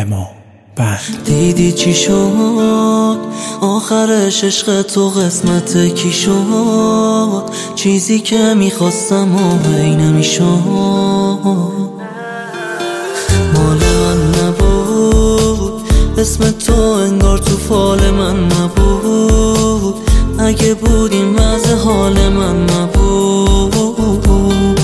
اما بند. دیدی چی شد آخرش؟ عشق تو قسمت کی شد؟ چیزی که میخواستم و هی نمیشد. مال من نبود، اسم تو انگار تو فال من نبود. اگه بود این وضع حال من نبود.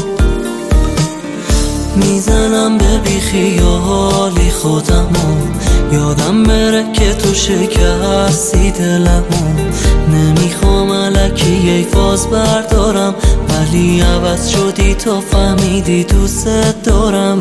میزنم به بیخیالی خودمو، یادم بره که تو شکستی دلمو. نمیخوام الکی یه فاز بردارم، ولی عوض شدی تا فهمیدی دوست دارم.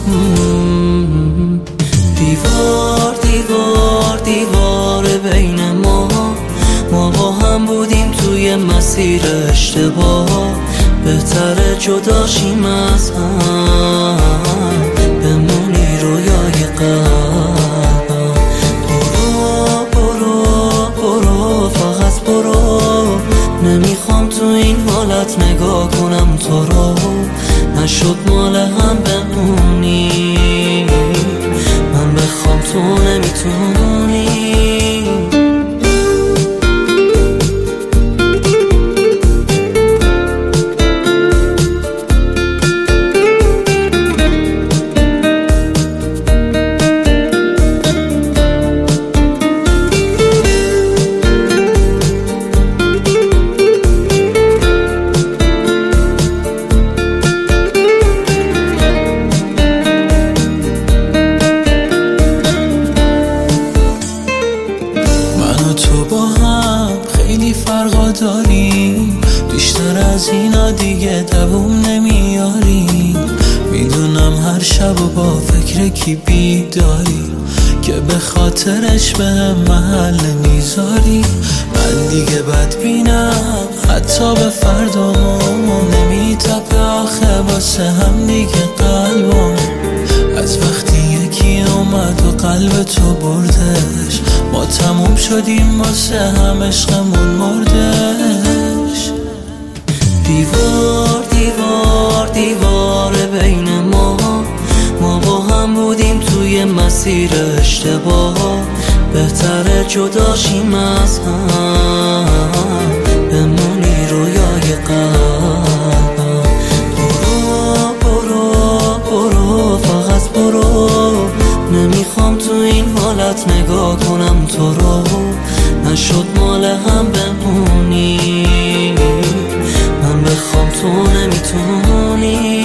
دیوار دیوار دیوار بین ما با هم بودیم توی مسیر اشتباه. بهتره جداشیم از هم، بمونی رویای قلبم. برو فقط برو، نمیخوام تو این حالت نگاه کنم تو رو. نشد مال هم بمونی، من بخوام تو نمیتونی. تو با هم خیلی فرقا داریم، بیشتر از اینا دیگه دووم نمیاری. میدونم هر شب و با فکر کی بیداری، که به خاطرش به هم محل نمیذاری. من دیگه بدبینم حتی به فردامون، نمیتپه آخه واسه هم دیگه قلبم. از وقتی یکی اومد و قلب تو بردش، ما تموم شدیم واسه هم عشقمون مردش. دیوار دیوار دیوار بین ما با هم بودیم توی مسیر اشتباه. بهتره جداشیم از هم، بمونی رویای قلبم. برو فقط برو، نمیخوام تو این حالت نگاه کنم تو رو. نشد مال هم بمونی، من بخوام تو نمیتونی.